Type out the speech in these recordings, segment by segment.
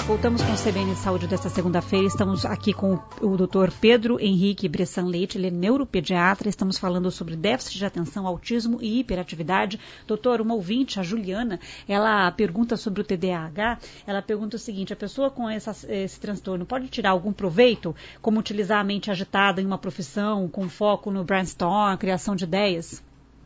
Voltamos com o CBN Saúde desta segunda-feira. Estamos aqui com o Dr. Pedro Henrique Bressan Leite, ele é neuropediatra. Estamos falando sobre déficit de atenção, autismo e hiperatividade. Doutor, uma ouvinte, a Juliana, ela pergunta sobre o TDAH. Ela pergunta o seguinte: a pessoa com esse transtorno pode tirar algum proveito, como utilizar a mente agitada em uma profissão, com foco no brainstorm, criação de ideias?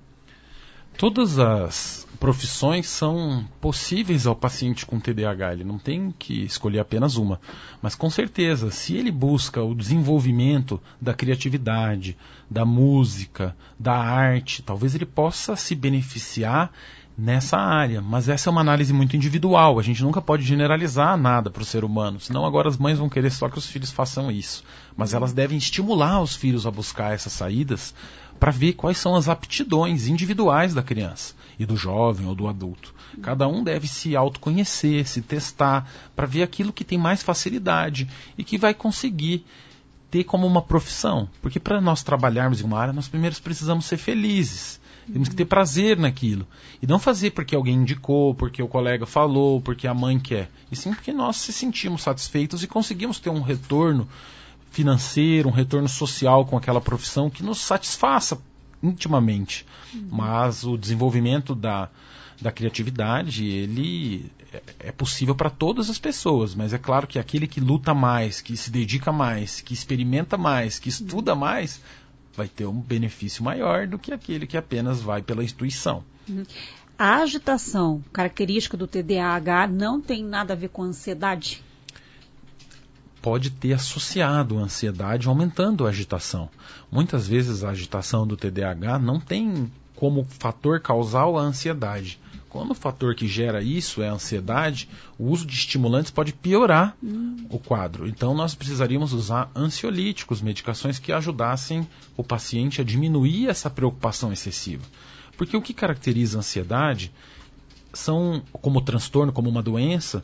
Todas as profissões são possíveis ao paciente com TDAH, ele não tem que escolher apenas uma. Mas com certeza, se ele busca o desenvolvimento da criatividade, da música, da arte, talvez ele possa se beneficiar nessa área. Mas essa é uma análise muito individual, a gente nunca pode generalizar nada para o ser humano, senão agora as mães vão querer só que os filhos façam isso. Mas elas devem estimular os filhos a buscar essas saídas para ver quais são as aptidões individuais da criança e do jovem ou do adulto. Cada um deve se autoconhecer, se testar, para ver aquilo que tem mais facilidade e que vai conseguir ter como uma profissão. Porque para nós trabalharmos em uma área, nós primeiro precisamos ser felizes. Temos que ter prazer naquilo. E não fazer porque alguém indicou, porque o colega falou, porque a mãe quer. E sim porque nós se sentimos satisfeitos e conseguimos ter um retorno financeiro, um retorno social com aquela profissão que nos satisfaça intimamente. Mas o desenvolvimento da criatividade, ele é possível para todas as pessoas, mas é claro que aquele que luta mais, que se dedica mais, que experimenta mais, que estuda mais, vai ter um benefício maior do que aquele que apenas vai pela intuição. A agitação, característica do TDAH, não tem nada a ver com ansiedade? Pode ter associado a ansiedade aumentando a agitação. Muitas vezes a agitação do TDAH não tem como fator causal a ansiedade. Quando o fator que gera isso é a ansiedade, o uso de estimulantes pode piorar o quadro. Então nós precisaríamos usar ansiolíticos, medicações que ajudassem o paciente a diminuir essa preocupação excessiva. Porque o que caracteriza a ansiedade são, como transtorno, como uma doença,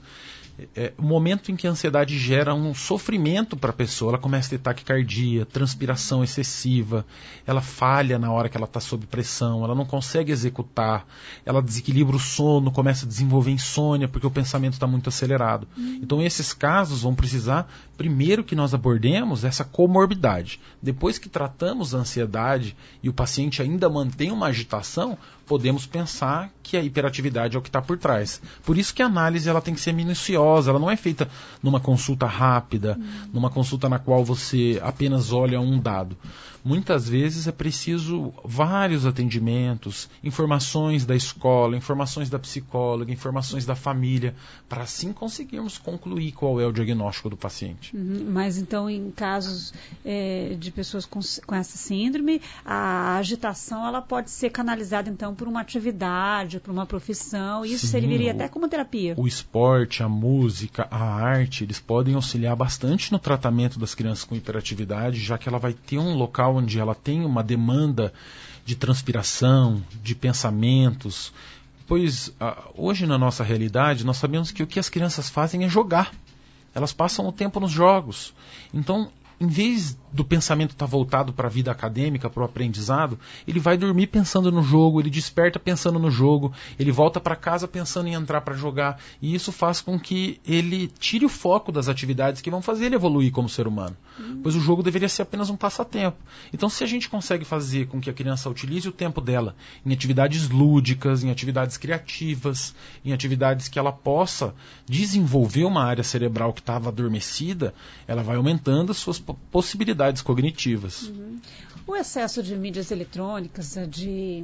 o momento em que a ansiedade gera um sofrimento para a pessoa. Ela começa a ter taquicardia, transpiração excessiva, ela falha na hora que ela está sob pressão, ela não consegue executar, ela desequilibra o sono, começa a desenvolver insônia porque o pensamento está muito acelerado. Então esses casos vão precisar, primeiro que nós abordemos essa comorbidade. Depois que tratamos a ansiedade e o paciente ainda mantém uma agitação, podemos pensar que a hiperatividade é o que está por trás. Por isso que a análise ela tem que ser minuciosa, ela não é feita numa consulta rápida, numa consulta na qual você apenas olha um dado. Muitas vezes é preciso vários atendimentos, informações da escola, informações da psicóloga, informações da família, para assim conseguirmos concluir qual é o diagnóstico do paciente. Mas então, em casos de pessoas com essa síndrome, a agitação ela pode ser canalizada então por uma atividade, por uma profissão, e isso serviria até como terapia? O esporte, a música, a arte, eles podem auxiliar bastante no tratamento das crianças com hiperatividade, já que ela vai ter um local onde ela tem uma demanda de transpiração, de pensamentos. Pois hoje na nossa realidade nós sabemos que o que as crianças fazem é jogar. Elas passam o tempo nos jogos. Então, em vez do pensamento estar voltado para a vida acadêmica, para o aprendizado, ele vai dormir pensando no jogo, ele desperta pensando no jogo, ele volta para casa pensando em entrar para jogar, e isso faz com que ele tire o foco das atividades que vão fazer ele evoluir como ser humano. Pois o jogo deveria ser apenas um passatempo. Então, se a gente consegue fazer com que a criança utilize o tempo dela em atividades lúdicas, em atividades criativas, em atividades que ela possa desenvolver uma área cerebral que estava adormecida, ela vai aumentando as suas possibilidades cognitivas. O excesso de mídias eletrônicas, de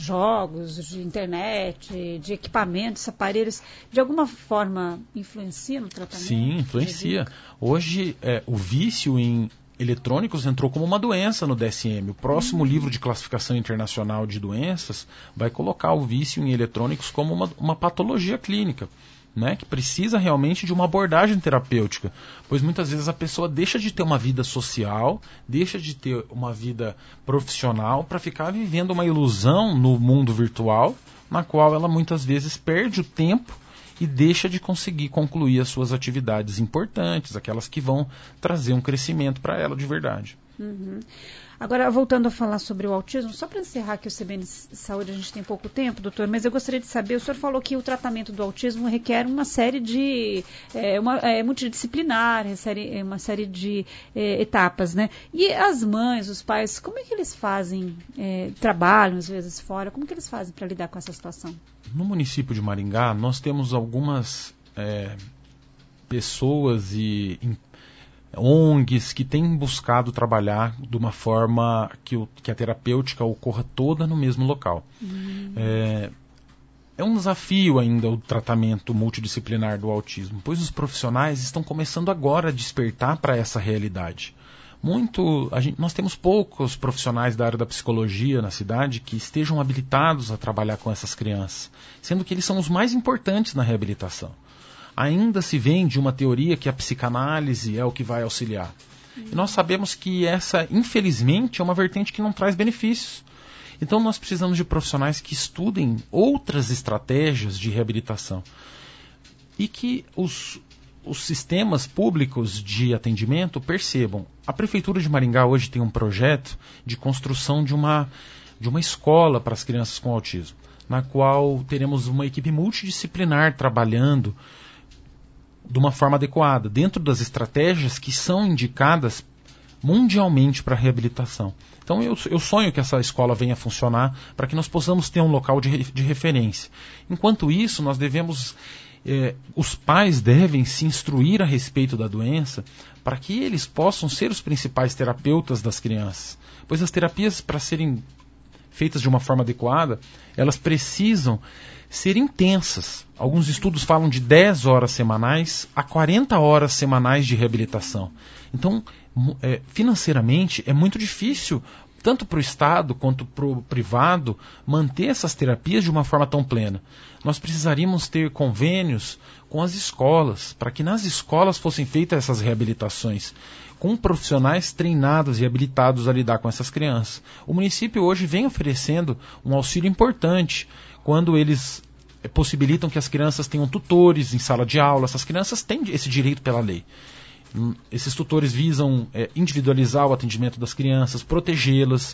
jogos, de internet, de equipamentos, aparelhos, de alguma forma influencia no tratamento? Sim, influencia. Hoje, o vício em eletrônicos entrou como uma doença no DSM. O próximo livro de classificação internacional de doenças vai colocar o vício em eletrônicos como uma patologia clínica. Né, que precisa realmente de uma abordagem terapêutica, pois muitas vezes a pessoa deixa de ter uma vida social, deixa de ter uma vida profissional para ficar vivendo uma ilusão no mundo virtual, na qual ela muitas vezes perde o tempo e deixa de conseguir concluir as suas atividades importantes, aquelas que vão trazer um crescimento para ela de verdade. Uhum. Agora, voltando a falar sobre o autismo, só para encerrar aqui o CBN Saúde, a gente tem pouco tempo, doutor, mas eu gostaria de saber, o senhor falou que o tratamento do autismo requer uma série de, multidisciplinar, uma série de etapas, né? E as mães, os pais, como é que eles fazem, trabalham às vezes fora, como que eles fazem para lidar com essa situação? No município de Maringá, nós temos algumas pessoas e ONGs que têm buscado trabalhar de uma forma que a terapêutica ocorra toda no mesmo local. É um desafio ainda o tratamento multidisciplinar do autismo, pois os profissionais estão começando agora a despertar para essa realidade. Nós temos poucos profissionais da área da psicologia na cidade que estejam habilitados a trabalhar com essas crianças, sendo que eles são os mais importantes na reabilitação. Ainda se vende uma teoria que a psicanálise é o que vai auxiliar. E nós sabemos que essa, infelizmente, é uma vertente que não traz benefícios. Então nós precisamos de profissionais que estudem outras estratégias de reabilitação. E que os sistemas públicos de atendimento percebam. A Prefeitura de Maringá hoje tem um projeto de construção de uma escola para as crianças com autismo, na qual teremos uma equipe multidisciplinar trabalhando de uma forma adequada, dentro das estratégias que são indicadas mundialmente para a reabilitação. Então eu sonho que essa escola venha a funcionar para que nós possamos ter um local de referência. Enquanto isso, nós devemos, os pais devem se instruir a respeito da doença para que eles possam ser os principais terapeutas das crianças. Pois as terapias, para serem feitas de uma forma adequada, elas precisam ser intensas. Alguns estudos falam de 10 horas semanais a 40 horas semanais de reabilitação. Então, financeiramente, é muito difícil, tanto para o Estado quanto para o privado, manter essas terapias de uma forma tão plena. Nós precisaríamos ter convênios com as escolas, para que nas escolas fossem feitas essas reabilitações, com profissionais treinados e habilitados a lidar com essas crianças. O município hoje vem oferecendo um auxílio importante quando eles possibilitam que as crianças tenham tutores em sala de aula. Essas crianças têm esse direito pela lei. Esses tutores visam individualizar o atendimento das crianças, protegê-las,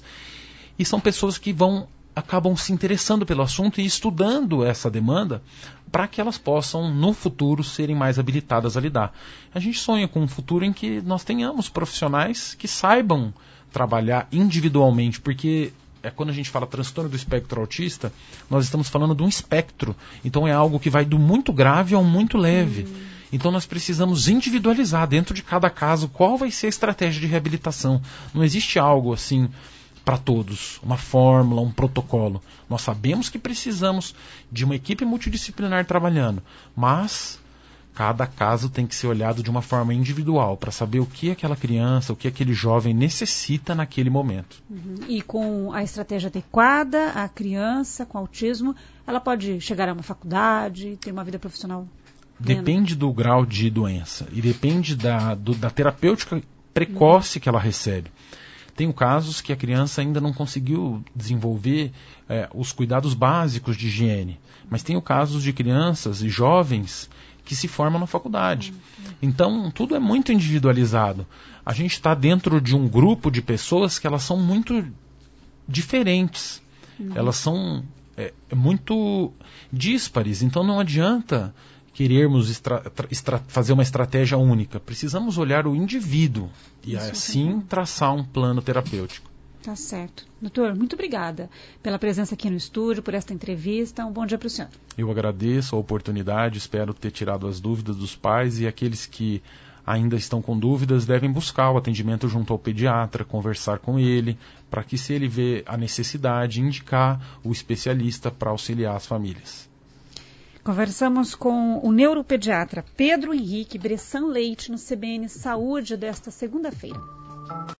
e são pessoas que acabam se interessando pelo assunto e estudando essa demanda para que elas possam, no futuro, serem mais habilitadas a lidar. A gente sonha com um futuro em que nós tenhamos profissionais que saibam trabalhar individualmente, porque quando a gente fala transtorno do espectro autista, nós estamos falando de um espectro. Então é algo que vai do muito grave ao muito leve. Então nós precisamos individualizar dentro de cada caso qual vai ser a estratégia de reabilitação. Não existe algo assim para todos, uma fórmula, um protocolo. Nós sabemos que precisamos de uma equipe multidisciplinar trabalhando, mas cada caso tem que ser olhado de uma forma individual para saber o que aquela criança, o que aquele jovem necessita naquele momento. E com a estratégia adequada, a criança com autismo, ela pode chegar a uma faculdade, ter uma vida profissional? Depende do grau de doença e depende da terapêutica precoce que ela recebe. Tem casos que a criança ainda não conseguiu desenvolver os cuidados básicos de higiene, mas tem casos de crianças e jovens que se formam na faculdade. Então, tudo é muito individualizado. A gente está dentro de um grupo de pessoas que elas são muito diferentes. Elas são muito díspares. Então, não adianta querermos fazer uma estratégia única. Precisamos olhar o indivíduo e assim traçar um plano terapêutico. Tá certo. Doutor, muito obrigada pela presença aqui no estúdio, por esta entrevista. Um bom dia para o senhor. Eu agradeço a oportunidade, espero ter tirado as dúvidas dos pais, e aqueles que ainda estão com dúvidas devem buscar o atendimento junto ao pediatra, conversar com ele, para que, se ele vê a necessidade, indicar o especialista para auxiliar as famílias. Conversamos com o neuropediatra Pedro Henrique Bressan Leite no CBN Saúde desta segunda-feira.